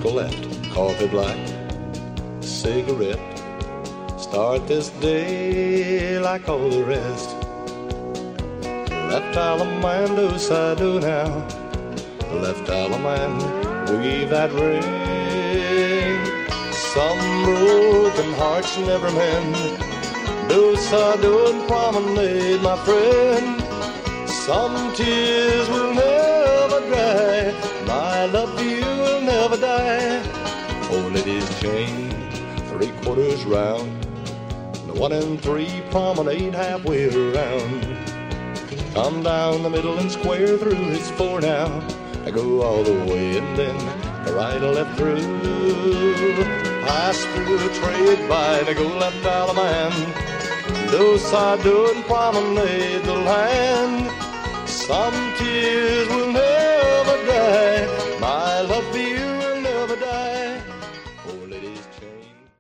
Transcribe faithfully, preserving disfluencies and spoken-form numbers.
circle left, coffee black, cigarette. Start this day like all the rest. Left Alamando, Sado now. Left Alamando, weave that ring. Some broken hearts never mend. Do Sado and promenade, my friend. Some tears will never dry. My love for you will never die. Oh, ladies chain, three quarters round. The one and three promenade halfway around. Come down the middle and square through. It's four now. I go all the way and then the right or left through. Pass through the trade by to go left Alaman. Do Sado and promenade the land. Some